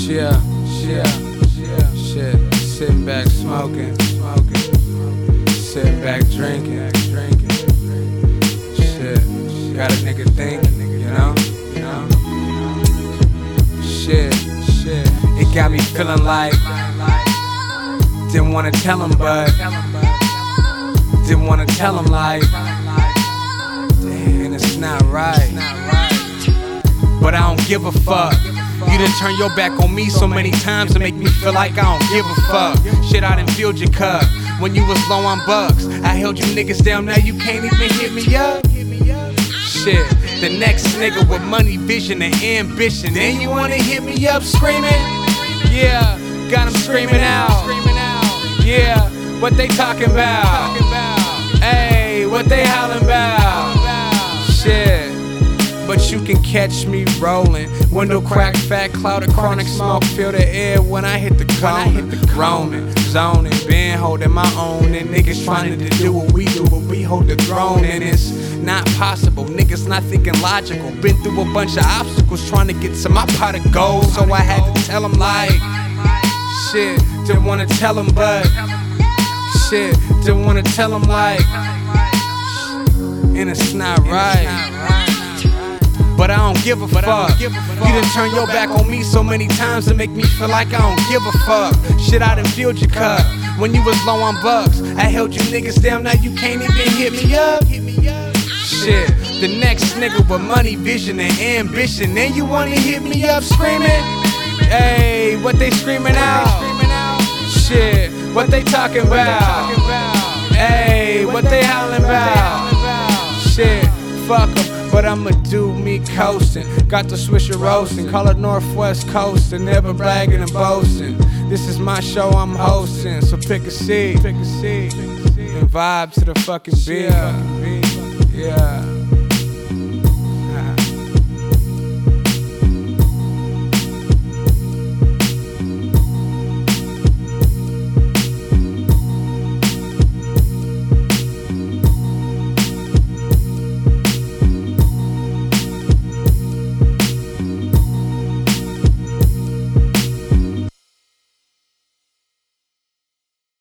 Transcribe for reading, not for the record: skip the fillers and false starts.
Shit. Sitting back smoking. Sitting back drinking. Shit. Got a nigga thinking, you know? Shit. It got me feeling like didn't wanna tell him, but didn't wanna tell him like, damn, it's not right. But I don't give a fuck. You done turn your back on me so many times to make me feel like I don't give a fuck. Shit, I done filled your cup when you was low on bucks. I held you niggas down, now you can't even hit me up. Shit, the next nigga with money, vision, and ambition, and you wanna hit me up screaming? Yeah, got him screaming out. Yeah, what they talking about? Hey, what they hollering about? Shit. But you can catch me rolling. Window crack, fat cloud of chronic smoke. Feel the air when I hit the corner. Roaming, zoning, been holding my own. And niggas trying to do what we do, but we hold the throne. And it's not possible, niggas not thinking logical. Been through a bunch of obstacles trying to get to my pot of gold. So I had to tell them like, shit, didn't wanna tell them, but shit, didn't wanna tell them like, and it's not right. But I don't give a fuck. You done turn your back on me so many times to make me feel like I don't give a fuck. Shit, I done filled your cup when you was low on bucks. I held you niggas down, now you can't even hit me up. Shit, the next nigga with money, vision, and ambition, and you wanna hit me up screaming? Hey, what they screaming out? Shit, what they talking about? Hey, what they howling about? Shit, fuck 'em. But I'ma do me coasting. Got the Swisher roasting. Call it Northwest Coastin'. Never bragging and boasting. This is my show I'm hosting. So pick a seat. And vibe to the fucking beat. Yeah.